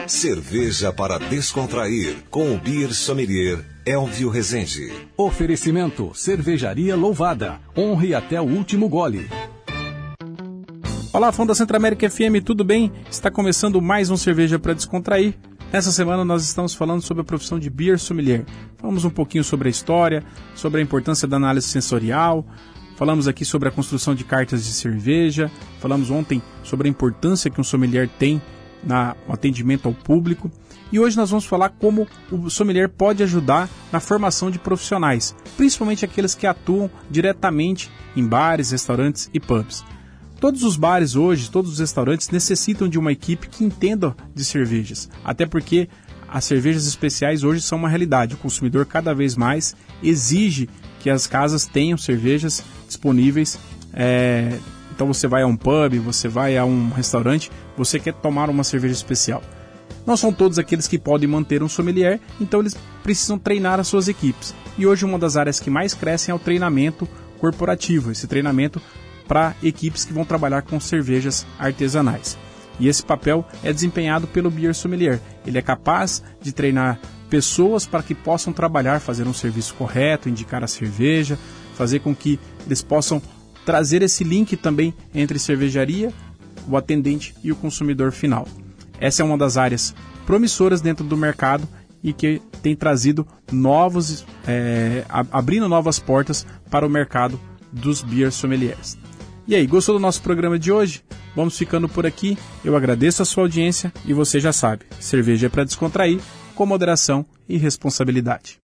Cerveja para descontrair com o Beer Sommelier Elvio Rezende. Oferecimento Cervejaria Louvada. Honre até o último gole. Olá, fã da Centro-América FM, tudo bem? Está começando mais um Cerveja para Descontrair. Nessa semana nós estamos falando sobre a profissão de Beer Sommelier. Falamos um pouquinho sobre a história, sobre a importância da análise sensorial, falamos aqui sobre a construção de cartas de cerveja, falamos ontem sobre a importância que um sommelier tem no atendimento ao público. E hoje nós vamos falar como o sommelier pode ajudar na formação de profissionais, principalmente aqueles que atuam diretamente em bares, restaurantes e pubs. Todos os bares hoje, todos os restaurantes necessitam de uma equipe que entenda de cervejas, até porque as cervejas especiais hoje são uma realidade. O consumidor cada vez mais exige que as casas tenham cervejas disponíveis. Então você vai a um pub, você vai a um restaurante, você quer tomar uma cerveja especial. Não são todos aqueles que podem manter um sommelier, então eles precisam treinar as suas equipes. E hoje uma das áreas que mais crescem é o treinamento corporativo, esse treinamento para equipes que vão trabalhar com cervejas artesanais. E esse papel é desempenhado pelo Beer Sommelier. Ele é capaz de treinar pessoas para que possam trabalhar, fazer um serviço correto, indicar a cerveja, fazer com que eles possam trazer esse link também entre cervejaria, o atendente e o consumidor final. Essa é uma das áreas promissoras dentro do mercado e que tem trazido abrindo novas portas para o mercado dos Beer Sommeliers. E aí, gostou do nosso programa de hoje? Vamos ficando por aqui. Eu agradeço a sua audiência e você já sabe, cerveja é para descontrair, com moderação e responsabilidade.